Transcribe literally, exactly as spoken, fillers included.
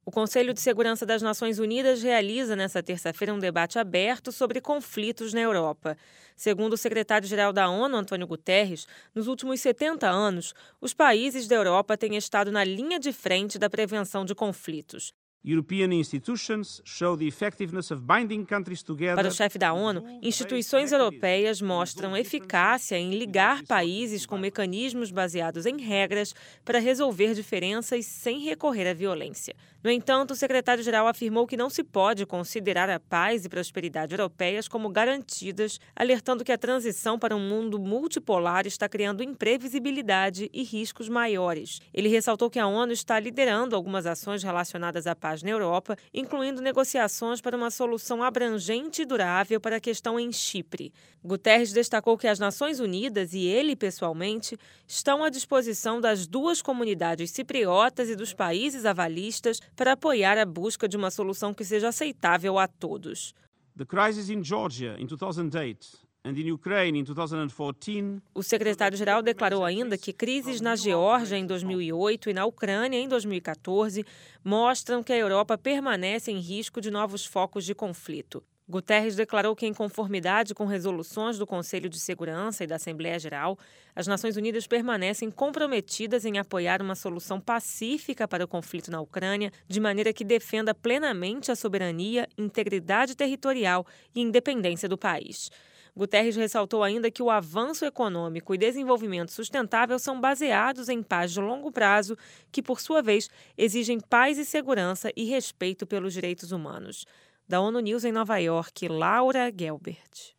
O Conselho de Segurança das Nações Unidas realiza nesta terça-feira um debate aberto sobre conflitos na Europa. Segundo o secretário-geral da ONU, Antônio Guterres, nos últimos setenta anos, os países da Europa têm estado na linha de frente da prevenção de conflitos. European institutions show the effectiveness of binding countries together. Para o chefe da ONU, instituições europeias mostram eficácia em ligar países com mecanismos baseados em regras para resolver diferenças sem recorrer à violência. No entanto, o secretário-geral afirmou que não se pode considerar a paz e prosperidade europeias como garantidas, alertando que a transição para um mundo multipolar está criando imprevisibilidade e riscos maiores. Ele ressaltou que a ONU está liderando algumas ações relacionadas à paz na Europa, incluindo negociações para uma solução abrangente e durável para a questão em Chipre. Guterres destacou que as Nações Unidas e ele, pessoalmente, estão à disposição das duas comunidades cipriotas e dos países avalistas para apoiar a busca de uma solução que seja aceitável a todos. The crisis in Georgia in two thousand eight and in Ukraine in two thousand fourteen. O secretário-geral declarou ainda que crises na Geórgia em dois mil e oito e na Ucrânia em dois mil e quatorze mostram que a Europa permanece em risco de novos focos de conflito. Guterres declarou que, em conformidade com resoluções do Conselho de Segurança e da Assembleia Geral, as Nações Unidas permanecem comprometidas em apoiar uma solução pacífica para o conflito na Ucrânia, de maneira que defenda plenamente a soberania, integridade territorial e independência do país. Guterres ressaltou ainda que o avanço econômico e desenvolvimento sustentável são baseados em paz de longo prazo, que, por sua vez, exigem paz e segurança e respeito pelos direitos humanos. Da ONU News em Nova York, Laura Gelbert.